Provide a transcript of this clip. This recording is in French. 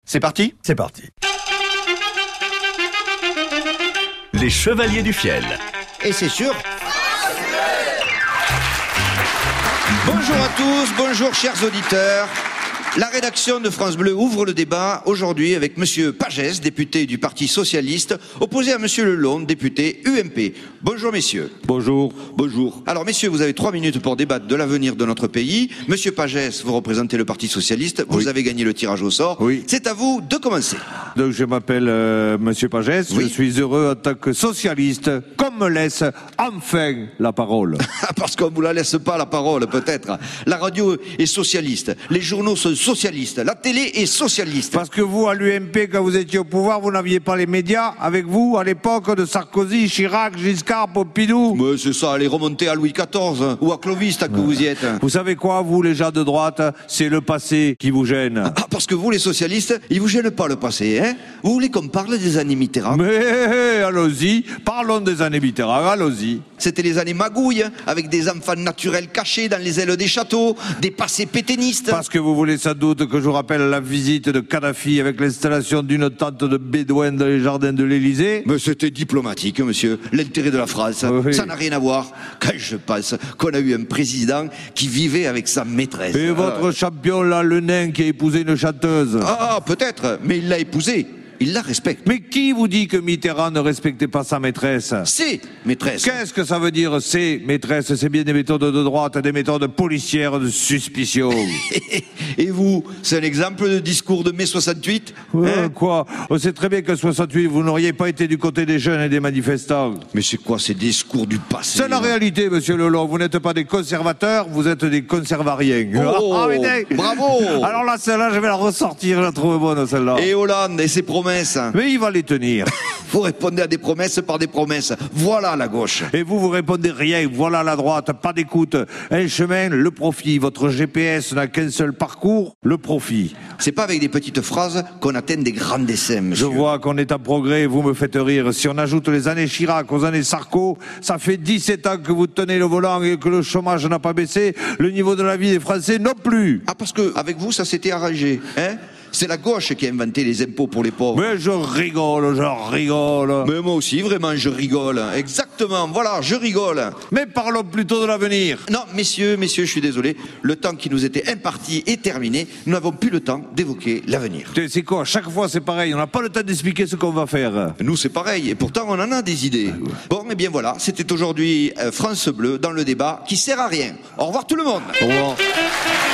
C'est parti ? C'est parti. Les Chevaliers du Fiel. Et c'est sûr. Bonjour à tous, bonjour chers auditeurs. La rédaction de France Bleu ouvre le débat aujourd'hui avec Monsieur Pagès, député du Parti Socialiste, opposé à Monsieur Lelon, député UMP. Bonjour messieurs. Bonjour. Bonjour. Alors messieurs, vous avez 3 minutes pour débattre de l'avenir de notre pays. Monsieur Pagès, vous représentez le Parti Socialiste, vous avez gagné le tirage au sort. Oui. C'est à vous de commencer. Donc je m'appelle Monsieur Pagès, je suis heureux en tant que socialiste qu'on me laisse enfin la parole. Parce qu'on ne vous la laisse pas la parole peut-être. La radio est socialiste, les journaux sont socialistes, la télé est socialiste. Parce que vous, à l'UMP, quand vous étiez au pouvoir, vous n'aviez pas les médias avec vous, à l'époque de Sarkozy, Chirac, Giscard, Pompidou. Mais c'est ça, allez remonter à Louis XIV ou à Clovis, tant que vous y êtes. Vous savez quoi, vous, les gens de droite, c'est le passé qui vous gêne. Ah, parce que vous, les socialistes, ils vous gênent pas le passé, hein? Vous voulez qu'on parle des années Mitterrand? Mais allons-y, parlons des années Mitterrand, allons-y. C'était les années magouilles, avec des enfants naturels cachés dans les ailes des châteaux, des passés pétainistes. Parce que vous voulez sans doute que je vous rappelle la visite de Kadhafi avec l'installation d'une tente de bédouins dans les jardins de l'Élysée. Mais c'était diplomatique, monsieur. L'intérêt de la France, oui. Ça n'a rien à voir. Quand je pense qu'on a eu un président qui vivait avec sa maîtresse. Et votre champion là, le nain qui a épousé une chanteuse. Ah, peut-être, mais il l'a épousée. Il la respecte. Mais qui vous dit que Mitterrand ne respectait pas sa maîtresse? C'est maîtresse. Qu'est-ce que ça veut dire, c'est maîtresse? C'est bien des méthodes de droite, des méthodes policières de suspicion. Et vous, c'est un exemple de discours de mai 68 Quoi? On sait très bien que 68, vous n'auriez pas été du côté des jeunes et des manifestants. Mais c'est quoi ces discours du passé? C'est la réalité, monsieur Lelon. Vous n'êtes pas des conservateurs, vous êtes des conservariens. Oh, bravo. Alors là, celle-là, je vais la ressortir, je la trouve bonne, celle-là. Et Hollande et ses promesses. Mais il va les tenir. Vous répondez à des promesses par des promesses. Voilà la gauche. Et vous répondez rien. Voilà la droite. Pas d'écoute. Un chemin, le profit. Votre GPS n'a qu'un seul parcours, le profit. C'est pas avec des petites phrases qu'on atteint des grands dessins, monsieur. Je vois qu'on est en progrès, vous me faites rire. Si on ajoute les années Chirac aux années Sarko, ça fait 17 ans que vous tenez le volant et que le chômage n'a pas baissé, le niveau de la vie des Français non plus. Ah, parce que avec vous, ça s'était arrangé, hein? C'est la gauche qui a inventé les impôts pour les pauvres. Mais je rigole. Mais moi aussi, vraiment, je rigole. Exactement, voilà, je rigole. Mais parlons plutôt de l'avenir. Non, messieurs, je suis désolé. Le temps qui nous était imparti est terminé. Nous n'avons plus le temps d'évoquer l'avenir. C'est quoi? Chaque fois, c'est pareil. On n'a pas le temps d'expliquer ce qu'on va faire. Nous, c'est pareil. Et pourtant, on en a des idées. Bon, et bien voilà. C'était aujourd'hui France Bleu dans le débat qui sert à rien. Au revoir tout le monde. Au revoir.